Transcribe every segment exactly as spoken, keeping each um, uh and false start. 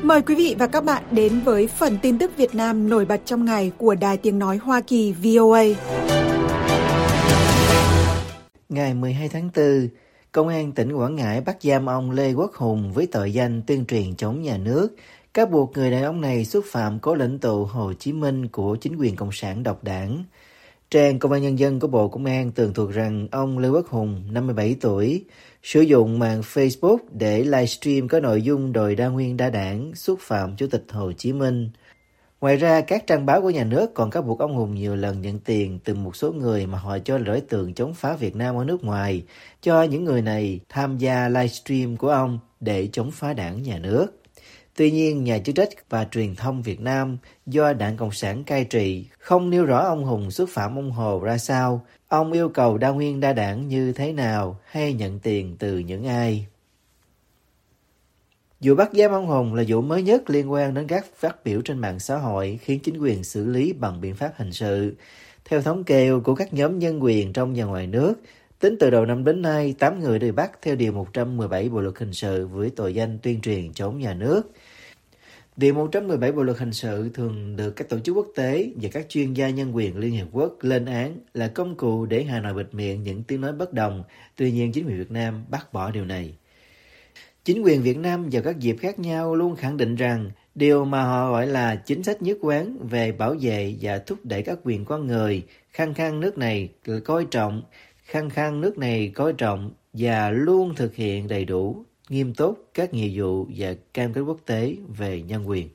Mời quý vị và các bạn đến với phần tin tức Việt Nam nổi bật trong ngày của Đài Tiếng Nói Hoa Kỳ vê o a. Ngày mười hai tháng tư, Công an tỉnh Quảng Ngãi bắt giam ông Lê Quốc Hùng với tội danh tuyên truyền chống nhà nước, cáo buộc người đàn ông này xúc phạm cố lãnh tụ Hồ Chí Minh của chính quyền Cộng sản độc đảng. Trang Công an Nhân dân của Bộ Công an tường thuật rằng ông Lê Quốc Hùng, năm mươi bảy tuổi, sử dụng mạng Facebook để livestream có nội dung đòi đa nguyên đa đảng, xúc phạm Chủ tịch Hồ Chí Minh. Ngoài ra, các trang báo của nhà nước còn cáo buộc ông Hùng nhiều lần nhận tiền từ một số người mà họ cho là đối tượng chống phá Việt Nam ở nước ngoài, cho những người này tham gia livestream của ông để chống phá đảng nhà nước. Tuy nhiên, nhà chức trách và truyền thông Việt Nam do Đảng Cộng sản cai trị không nêu rõ ông Hùng xúc phạm ông Hồ ra sao, ông yêu cầu đa nguyên đa đảng như thế nào hay nhận tiền từ những ai. Vụ bắt giam ông Hùng là vụ mới nhất liên quan đến các phát biểu trên mạng xã hội khiến chính quyền xử lý bằng biện pháp hình sự. Theo thống kê của các nhóm nhân quyền trong và ngoài nước, tính từ đầu năm đến nay, tám người được bắt theo Điều một trăm mười bảy Bộ Luật Hình sự với tội danh tuyên truyền chống nhà nước. Điều một trăm mười bảy Bộ Luật Hình sự thường được các tổ chức quốc tế và các chuyên gia nhân quyền Liên Hiệp Quốc lên án là công cụ để Hà Nội bịt miệng những tiếng nói bất đồng. Tuy nhiên, chính quyền Việt Nam bác bỏ điều này. Chính quyền Việt Nam vào các dịp khác nhau luôn khẳng định rằng điều mà họ gọi là chính sách nhất quán về bảo vệ và thúc đẩy các quyền con người, khăng khăng nước này coi trọng, khăng khăng nước này coi trọng và luôn thực hiện đầy đủ, nghiêm túc các nghĩa vụ và cam kết quốc tế về nhân quyền.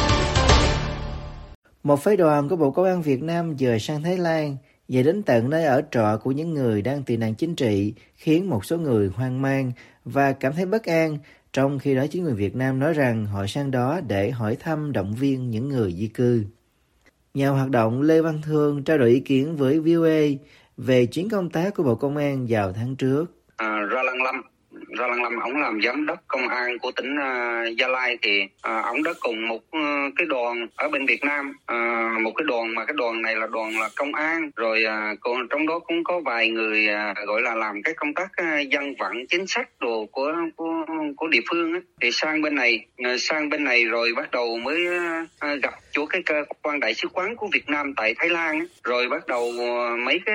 Một phái đoàn của Bộ Công an Việt Nam dời sang Thái Lan về đến tận nơi ở trọ của những người đang tị nạn chính trị, khiến một số người hoang mang và cảm thấy bất an, trong khi đó chính quyền Việt Nam nói rằng họ sang đó để hỏi thăm động viên những người di cư. Nhà hoạt động Lê Văn Thương trao đổi ý kiến với vê o a về chuyến công tác của Bộ Công an vào tháng trước. À, ra Lăng Lâm. Ra Lăng Lâm, ông làm giám đốc công an của tỉnh uh, Gia Lai thì uh, ông đã cùng một uh, cái đoàn ở bên Việt Nam, uh, một cái đoàn mà cái đoàn này là đoàn là công an, rồi uh, còn trong đó cũng có vài người uh, gọi là làm cái công tác uh, dân vận chính sách đồ của của của địa phương ấy. Thì sang bên này, uh, sang bên này rồi bắt đầu mới uh, gặp chỗ cái cơ quan đại sứ quán của Việt Nam tại Thái Lan ấy. Rồi bắt đầu uh, mấy cái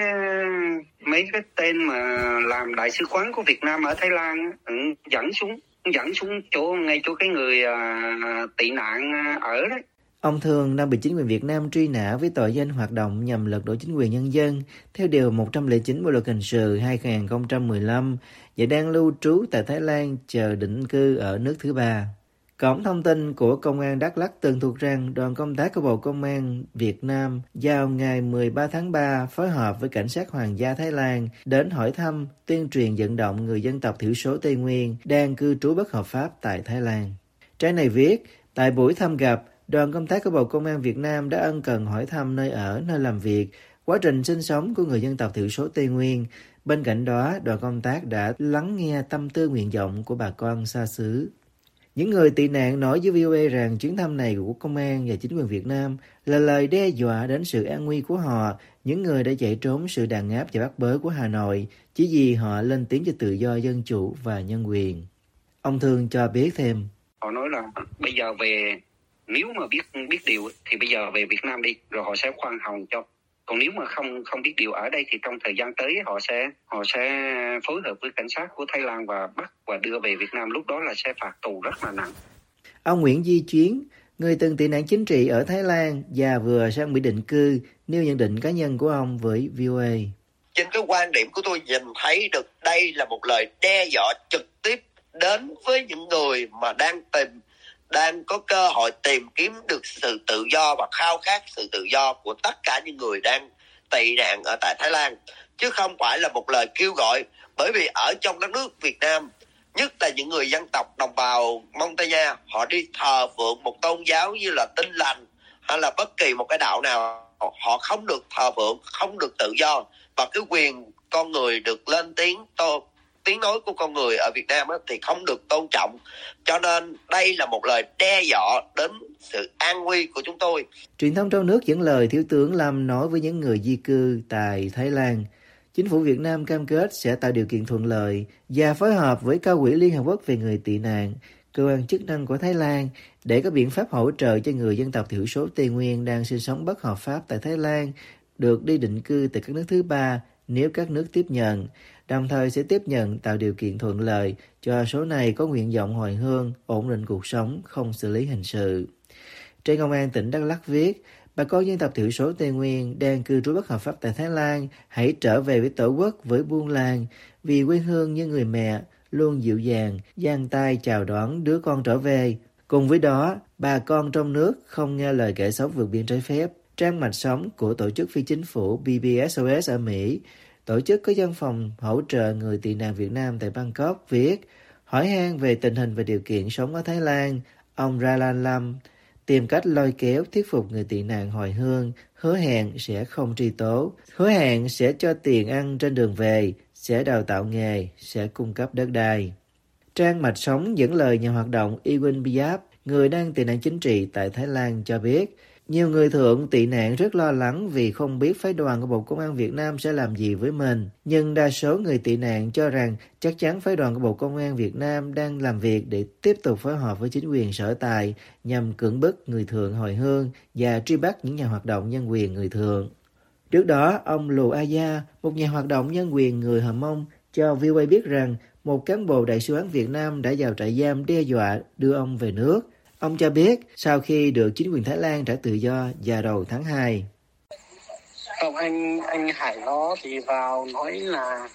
mấy cái tên mà làm đại sứ quán của Việt Nam ở Thái Lan ừ, dẫn xuống dẫn xuống chỗ ngay chỗ cái người uh, tị nạn ở đấy. Ông Thường đang bị chính quyền Việt Nam truy nã với tội danh hoạt động nhằm lật đổ chính quyền nhân dân theo Điều một trăm lẻ chín Bộ Luật Hình sự hai không một lăm và đang lưu trú tại Thái Lan chờ định cư ở nước thứ ba. Cổng thông tin của Công an Đắk Lắk tường thuật rằng đoàn công tác của Bộ Công an Việt Nam vào ngày mười ba tháng ba phối hợp với Cảnh sát Hoàng gia Thái Lan đến hỏi thăm, tuyên truyền vận động người dân tộc thiểu số Tây Nguyên đang cư trú bất hợp pháp tại Thái Lan. Trang này viết, tại buổi thăm gặp, đoàn công tác của Bộ Công an Việt Nam đã ân cần hỏi thăm nơi ở, nơi làm việc, quá trình sinh sống của người dân tộc thiểu số Tây Nguyên. Bên cạnh đó, đoàn công tác đã lắng nghe tâm tư nguyện vọng của bà con xa xứ. Những người tị nạn nói với vê o a rằng chuyến thăm này của công an và chính quyền Việt Nam là lời đe dọa đến sự an nguy của họ, những người đã chạy trốn sự đàn áp và bắt bớ của Hà Nội, chỉ vì họ lên tiếng cho tự do, dân chủ và nhân quyền. Ông Thương cho biết thêm. Họ nói là bây giờ về, nếu mà biết biết điều thì bây giờ về Việt Nam đi, rồi họ sẽ khoan hồng cho. Còn nếu mà không không biết điều ở đây thì trong thời gian tới họ sẽ họ sẽ phối hợp với cảnh sát của Thái Lan và bắt và đưa về Việt Nam, lúc đó là sẽ phạt tù rất là nặng. Ông Nguyễn Di Chuyến, người từng tị nạn chính trị ở Thái Lan và vừa sang Mỹ định cư, nêu nhận định cá nhân của ông với vê o a. Trên cái quan điểm của tôi nhìn thấy được đây là một lời đe dọa trực tiếp đến với những người mà đang tìm đang có cơ hội tìm kiếm được sự tự do và khao khát sự tự do của tất cả những người đang tị nạn ở tại Thái Lan, chứ không phải là một lời kêu gọi. Bởi vì ở trong đất nước Việt Nam, nhất là những người dân tộc đồng bào Mông Tây Nha, họ đi thờ phượng một tôn giáo như là Tin Lành hay là bất kỳ một cái đạo nào, họ không được thờ phượng, không được tự do, và cái quyền con người được lên tiếng tô tiếng nói của con người ở Việt Nam á, thì không được tôn trọng. Cho nên đây là một lời đe dọa đến sự an nguy của chúng tôi. Truyền thông trong nước dẫn lời Thiếu tướng Lâm nói với những người di cư tại Thái Lan, chính phủ Việt Nam cam kết sẽ tạo điều kiện thuận lợi và phối hợp với Cao ủy Liên Hợp Quốc về người tị nạn, cơ quan chức năng của Thái Lan để có biện pháp hỗ trợ cho người dân tộc thiểu số Tây Nguyên đang sinh sống bất hợp pháp tại Thái Lan được đi định cư từ các nước thứ ba nếu các nước tiếp nhận, đồng thời sẽ tiếp nhận tạo điều kiện thuận lợi cho số này có nguyện vọng hồi hương, ổn định cuộc sống, không xử lý hình sự. Trên Công an tỉnh Đắk Lắk viết, bà con dân tộc thiểu số Tây Nguyên đang cư trú bất hợp pháp tại Thái Lan hãy trở về với tổ quốc với buôn làng, vì quê hương như người mẹ luôn dịu dàng, giang tay chào đón đứa con trở về. Cùng với đó, bà con trong nước không nghe lời kẻ xấu vượt biên trái phép. Trang mạch sống của tổ chức phi chính phủ B B S O S ở Mỹ, tổ chức có văn phòng hỗ trợ người tị nạn Việt Nam tại Bangkok viết, hỏi han về tình hình và điều kiện sống ở Thái Lan, ông Ralan Lam tìm cách lôi kéo thuyết phục người tị nạn hồi hương, hứa hẹn sẽ không truy tố, hứa hẹn sẽ cho tiền ăn trên đường về, sẽ đào tạo nghề, sẽ cung cấp đất đai. Trang mạch sống dẫn lời nhà hoạt động Iwin Biap, người đang tị nạn chính trị tại Thái Lan cho biết, nhiều người thượng tị nạn rất lo lắng vì không biết phái đoàn của Bộ Công an Việt Nam sẽ làm gì với mình. Nhưng đa số người tị nạn cho rằng chắc chắn phái đoàn của Bộ Công an Việt Nam đang làm việc để tiếp tục phối hợp với chính quyền sở tại nhằm cưỡng bức người thượng hồi hương và truy bắt những nhà hoạt động nhân quyền người thượng. Trước đó, ông Lù A Gia, một nhà hoạt động nhân quyền người Hờ Mông, cho vê o a biết rằng một cán bộ Đại sứ quán Việt Nam đã vào trại giam đe dọa đưa ông về nước. Ông cho biết sau khi được chính quyền Thái Lan trả tự do vào đầu tháng hai. Không, anh anh Hải nó thì vào nói là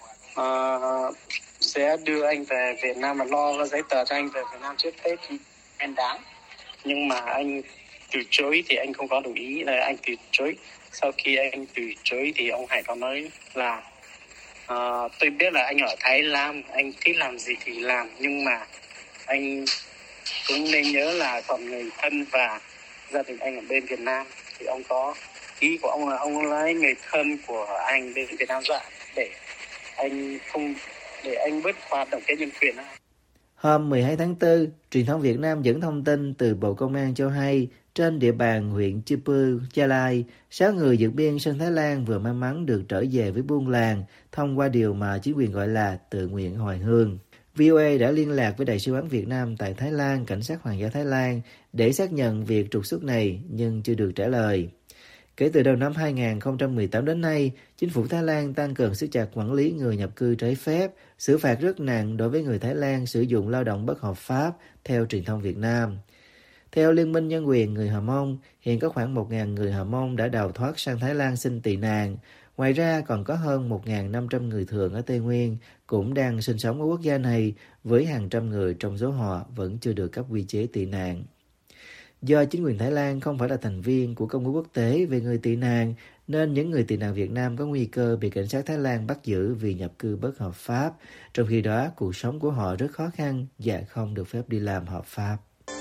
uh, sẽ đưa anh về Việt Nam, mà lo giấy tờ cho anh về Việt Nam trước Tết thì anh đáng. Nhưng mà anh từ chối thì anh không có đồng ý, là anh từ chối. Sau khi anh từ chối thì ông Hải có nói là uh, tôi biết là anh ở Thái Lan, anh thích làm gì thì làm, nhưng mà anh cũng nên nhớ là còn người thân và gia đình anh ở bên Việt Nam. Thì ông có ý của ông là ông lấy người thân của anh bên Việt Nam dọa để anh không để anh bớt hoạt động cái nhân quyền. Hôm mười hai tháng tư, truyền thông Việt Nam dẫn thông tin từ Bộ Công an cho hay trên địa bàn huyện Chư Pư, Gia Lai, sáu người vượt biên sang Thái Lan vừa may mắn được trở về với buôn làng thông qua điều mà chính quyền gọi là tự nguyện hồi hương. vê o a đã liên lạc với Đại sứ quán Việt Nam tại Thái Lan, Cảnh sát Hoàng gia Thái Lan để xác nhận việc trục xuất này nhưng chưa được trả lời. Kể từ đầu năm hai không một tám đến nay, chính phủ Thái Lan tăng cường siết chặt quản lý người nhập cư trái phép, xử phạt rất nặng đối với người Thái Lan sử dụng lao động bất hợp pháp, theo truyền thông Việt Nam. Theo Liên minh Nhân quyền người Hờ Mông, hiện có khoảng một nghìn người Hờ Mông đã đào thoát sang Thái Lan xin tị nạn. Ngoài ra còn có hơn một nghìn năm trăm người Thượng ở Tây Nguyên cũng đang sinh sống ở quốc gia này, với hàng trăm người trong số họ vẫn chưa được cấp quy chế tị nạn. Do chính quyền Thái Lan không phải là thành viên của Công ước Quốc tế về người tị nạn, nên những người tị nạn Việt Nam có nguy cơ bị cảnh sát Thái Lan bắt giữ vì nhập cư bất hợp pháp, trong khi đó cuộc sống của họ rất khó khăn và không được phép đi làm hợp pháp.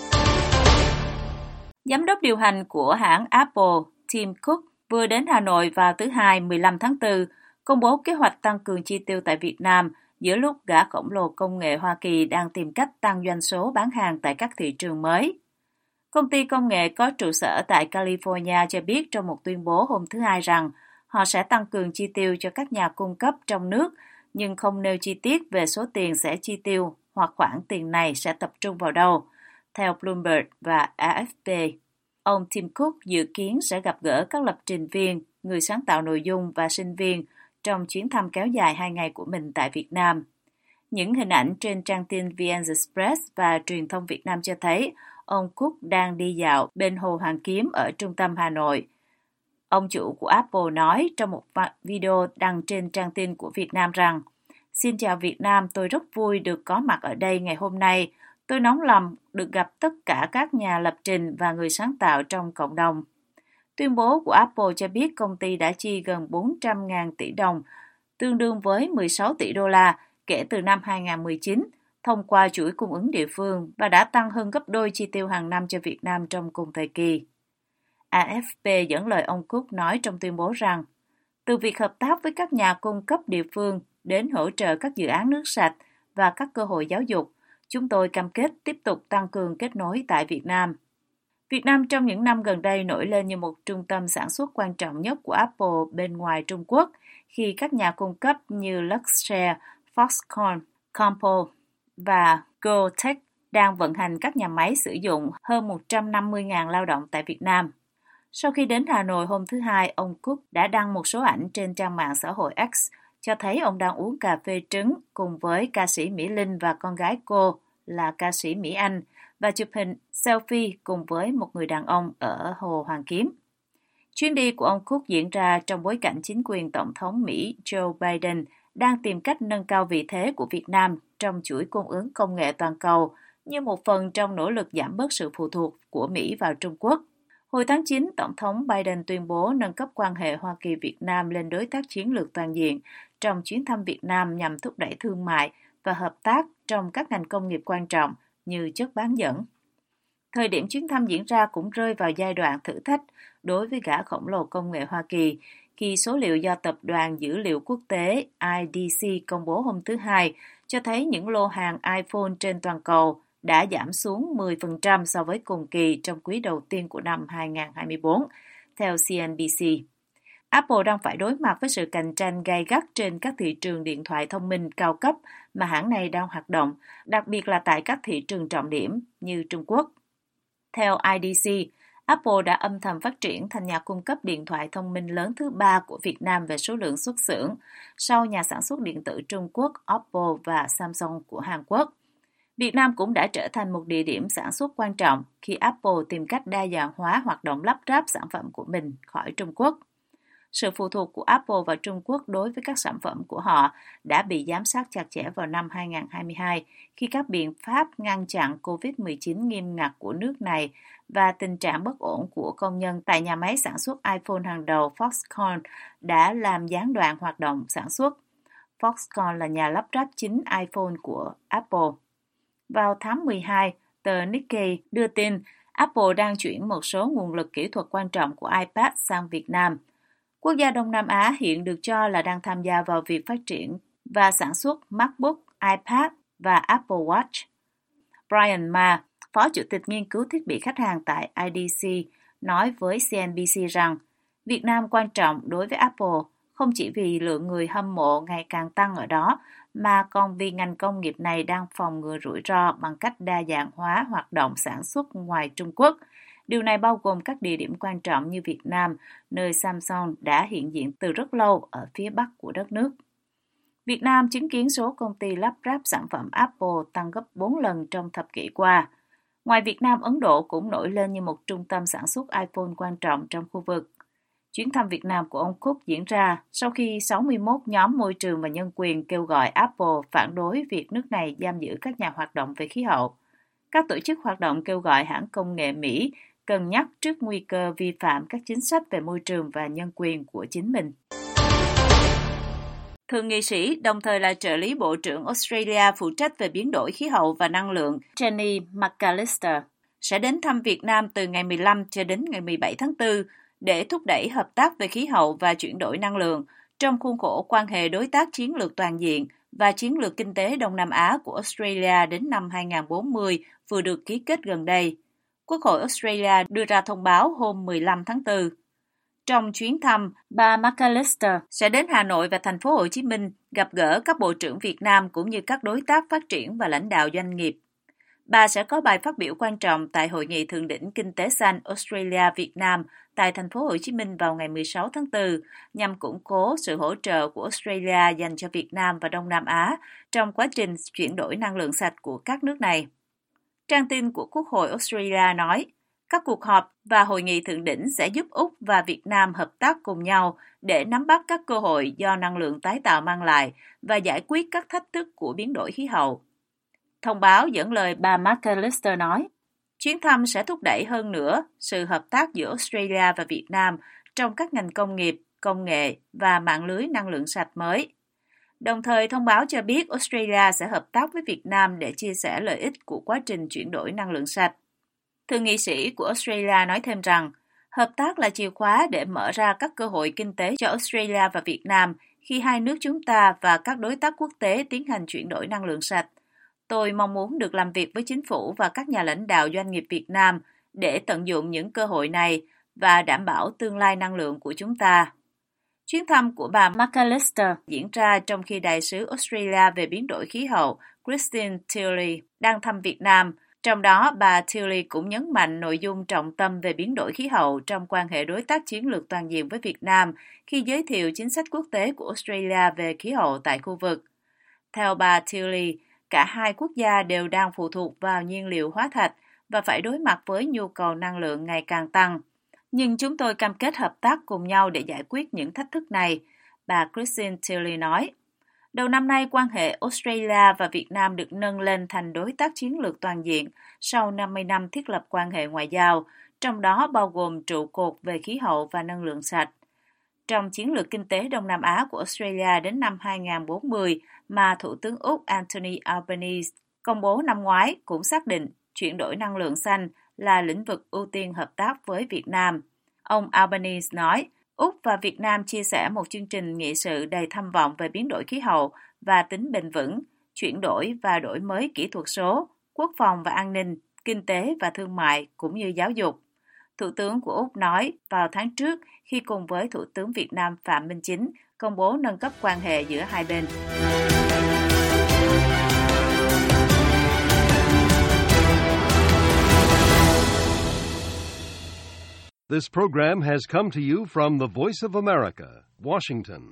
Giám đốc điều hành của hãng Apple, Tim Cook, vừa đến Hà Nội vào thứ Hai mười lăm tháng tư, công bố kế hoạch tăng cường chi tiêu tại Việt Nam giữa lúc gã khổng lồ công nghệ Hoa Kỳ đang tìm cách tăng doanh số bán hàng tại các thị trường mới. Công ty công nghệ có trụ sở tại California cho biết trong một tuyên bố hôm thứ Hai rằng họ sẽ tăng cường chi tiêu cho các nhà cung cấp trong nước, nhưng không nêu chi tiết về số tiền sẽ chi tiêu hoặc khoản tiền này sẽ tập trung vào đâu, theo Bloomberg và A F P. Ông Tim Cook dự kiến sẽ gặp gỡ các lập trình viên, người sáng tạo nội dung và sinh viên trong chuyến thăm kéo dài hai ngày của mình tại Việt Nam. Những hình ảnh trên trang tin vê en Express và truyền thông Việt Nam cho thấy ông Cook đang đi dạo bên Hồ Hoàn Kiếm ở trung tâm Hà Nội. Ông chủ của Apple nói trong một video đăng trên trang tin của Việt Nam rằng: "Xin chào Việt Nam, tôi rất vui được có mặt ở đây ngày hôm nay. Tôi nóng lòng được gặp tất cả các nhà lập trình và người sáng tạo trong cộng đồng." Tuyên bố của Apple cho biết công ty đã chi gần bốn trăm nghìn tỷ đồng, tương đương với mười sáu tỷ đô la kể từ năm hai không một chín, thông qua chuỗi cung ứng địa phương và đã tăng hơn gấp đôi chi tiêu hàng năm cho Việt Nam trong cùng thời kỳ. A F P dẫn lời ông Cook nói trong tuyên bố rằng, từ việc hợp tác với các nhà cung cấp địa phương đến hỗ trợ các dự án nước sạch và các cơ hội giáo dục, chúng tôi cam kết tiếp tục tăng cường kết nối tại Việt Nam. Việt Nam trong những năm gần đây nổi lên như một trung tâm sản xuất quan trọng nhất của Apple bên ngoài Trung Quốc, khi các nhà cung cấp như Luxshare, Foxconn, Compal và Goldtech đang vận hành các nhà máy sử dụng hơn một trăm năm mươi nghìn lao động tại Việt Nam. Sau khi đến Hà Nội hôm thứ Hai, ông Cook đã đăng một số ảnh trên trang mạng xã hội X cho thấy ông đang uống cà phê trứng cùng với ca sĩ Mỹ Linh và con gái cô là ca sĩ Mỹ Anh và chụp hình selfie cùng với một người đàn ông ở Hồ Hoàn Kiếm. Chuyến đi của ông Cook diễn ra trong bối cảnh chính quyền Tổng thống Mỹ Joe Biden đang tìm cách nâng cao vị thế của Việt Nam trong chuỗi cung ứng công nghệ toàn cầu như một phần trong nỗ lực giảm bớt sự phụ thuộc của Mỹ vào Trung Quốc. Hồi tháng chín, Tổng thống Biden tuyên bố nâng cấp quan hệ Hoa Kỳ-Việt Nam lên đối tác chiến lược toàn diện trong chuyến thăm Việt Nam nhằm thúc đẩy thương mại và hợp tác trong các ngành công nghiệp quan trọng như chất bán dẫn. Thời điểm chuyến thăm diễn ra cũng rơi vào giai đoạn thử thách đối với gã khổng lồ công nghệ Hoa Kỳ, khi số liệu do Tập đoàn Dữ liệu Quốc tế I D C công bố hôm thứ Hai cho thấy những lô hàng iPhone trên toàn cầu đã giảm xuống mười phần trăm so với cùng kỳ trong quý đầu tiên của năm hai không hai tư, theo C N B C. Apple đang phải đối mặt với sự cạnh tranh gay gắt trên các thị trường điện thoại thông minh cao cấp mà hãng này đang hoạt động, đặc biệt là tại các thị trường trọng điểm như Trung Quốc. Theo I D C, Apple đã âm thầm phát triển thành nhà cung cấp điện thoại thông minh lớn thứ ba của Việt Nam về số lượng xuất xưởng, sau nhà sản xuất điện tử Trung Quốc Oppo và Samsung của Hàn Quốc. Việt Nam cũng đã trở thành một địa điểm sản xuất quan trọng khi Apple tìm cách đa dạng hóa hoạt động lắp ráp sản phẩm của mình khỏi Trung Quốc. Sự phụ thuộc của Apple vào Trung Quốc đối với các sản phẩm của họ đã bị giám sát chặt chẽ vào năm hai không hai hai khi các biện pháp ngăn chặn covid mười chín nghiêm ngặt của nước này và tình trạng bất ổn của công nhân tại nhà máy sản xuất iPhone hàng đầu Foxconn đã làm gián đoạn hoạt động sản xuất. Foxconn là nhà lắp ráp chính iPhone của Apple. Vào tháng mười hai, tờ Nikkei đưa tin Apple đang chuyển một số nguồn lực kỹ thuật quan trọng của iPad sang Việt Nam. Quốc gia Đông Nam Á hiện được cho là đang tham gia vào việc phát triển và sản xuất MacBook, iPad và Apple Watch. Brian Ma, Phó Chủ tịch Nghiên cứu Thiết bị Khách hàng tại I D C, nói với C N B C rằng Việt Nam quan trọng đối với Apple không chỉ vì lượng người hâm mộ ngày càng tăng ở đó, mà còn vì ngành công nghiệp này đang phòng ngừa rủi ro bằng cách đa dạng hóa hoạt động sản xuất ngoài Trung Quốc. Điều này bao gồm các địa điểm quan trọng như Việt Nam, nơi Samsung đã hiện diện từ rất lâu ở phía bắc của đất nước. Việt Nam chứng kiến số công ty lắp ráp sản phẩm Apple tăng gấp bốn lần trong thập kỷ qua. Ngoài Việt Nam, Ấn Độ cũng nổi lên như một trung tâm sản xuất iPhone quan trọng trong khu vực. Chuyến thăm Việt Nam của ông Cook diễn ra sau khi sáu mươi mốt nhóm môi trường và nhân quyền kêu gọi Apple phản đối việc nước này giam giữ các nhà hoạt động về khí hậu. Các tổ chức hoạt động kêu gọi hãng công nghệ Mỹ cân nhắc trước nguy cơ vi phạm các chính sách về môi trường và nhân quyền của chính mình. Thượng nghị sĩ, đồng thời là trợ lý Bộ trưởng Australia phụ trách về biến đổi khí hậu và năng lượng, Jenny McAllister, sẽ đến thăm Việt Nam từ ngày mười lăm cho đến ngày mười bảy tháng tư để thúc đẩy hợp tác về khí hậu và chuyển đổi năng lượng trong khuôn khổ quan hệ đối tác chiến lược toàn diện và chiến lược kinh tế Đông Nam Á của Australia đến năm hai không bốn mươi vừa được ký kết gần đây. Quốc hội Australia đưa ra thông báo hôm mười lăm tháng tư. Trong chuyến thăm, bà McAllister sẽ đến Hà Nội và thành phố Hồ Chí Minh gặp gỡ các bộ trưởng Việt Nam cũng như các đối tác phát triển và lãnh đạo doanh nghiệp. Bà sẽ có bài phát biểu quan trọng tại Hội nghị Thượng đỉnh Kinh tế xanh Australia-Việt Nam tại thành phố Hồ Chí Minh vào ngày mười sáu tháng tư nhằm củng cố sự hỗ trợ của Australia dành cho Việt Nam và Đông Nam Á trong quá trình chuyển đổi năng lượng sạch của các nước này. Trang tin của Quốc hội Australia nói, các cuộc họp và hội nghị thượng đỉnh sẽ giúp Úc và Việt Nam hợp tác cùng nhau để nắm bắt các cơ hội do năng lượng tái tạo mang lại và giải quyết các thách thức của biến đổi khí hậu. Thông báo dẫn lời bà McAllister nói, chuyến thăm sẽ thúc đẩy hơn nữa sự hợp tác giữa Australia và Việt Nam trong các ngành công nghiệp, công nghệ và mạng lưới năng lượng sạch mới. Đồng thời thông báo cho biết Australia sẽ hợp tác với Việt Nam để chia sẻ lợi ích của quá trình chuyển đổi năng lượng sạch. Thượng nghị sĩ của Australia nói thêm rằng, hợp tác là chìa khóa để mở ra các cơ hội kinh tế cho Australia và Việt Nam khi hai nước chúng ta và các đối tác quốc tế tiến hành chuyển đổi năng lượng sạch. Tôi mong muốn được làm việc với chính phủ và các nhà lãnh đạo doanh nghiệp Việt Nam để tận dụng những cơ hội này và đảm bảo tương lai năng lượng của chúng ta. Chuyến thăm của bà McAllister diễn ra trong khi đại sứ Australia về biến đổi khí hậu Christine Tilley đang thăm Việt Nam. Trong đó, bà Tilley cũng nhấn mạnh nội dung trọng tâm về biến đổi khí hậu trong quan hệ đối tác chiến lược toàn diện với Việt Nam khi giới thiệu chính sách quốc tế của Australia về khí hậu tại khu vực. Theo bà Tilley, cả hai quốc gia đều đang phụ thuộc vào nhiên liệu hóa thạch và phải đối mặt với nhu cầu năng lượng ngày càng tăng. Nhưng chúng tôi cam kết hợp tác cùng nhau để giải quyết những thách thức này, bà Christine Tilley nói. Đầu năm nay, quan hệ Australia và Việt Nam được nâng lên thành đối tác chiến lược toàn diện sau năm mươi năm thiết lập quan hệ ngoại giao, trong đó bao gồm trụ cột về khí hậu và năng lượng sạch. Trong chiến lược kinh tế Đông Nam Á của Australia đến năm hai không bốn không mà Thủ tướng Úc Anthony Albanese công bố năm ngoái cũng xác định chuyển đổi năng lượng xanh là lĩnh vực ưu tiên hợp tác với Việt Nam. Ông Albanese nói, Úc và Việt Nam chia sẻ một chương trình nghị sự đầy tham vọng về biến đổi khí hậu và tính bền vững, chuyển đổi và đổi mới kỹ thuật số, quốc phòng và an ninh, kinh tế và thương mại cũng như giáo dục. Thủ tướng của Úc nói vào tháng trước khi cùng với Thủ tướng Việt Nam Phạm Minh Chính công bố nâng cấp quan hệ giữa hai bên. This program has come to you from the Voice of America, Washington.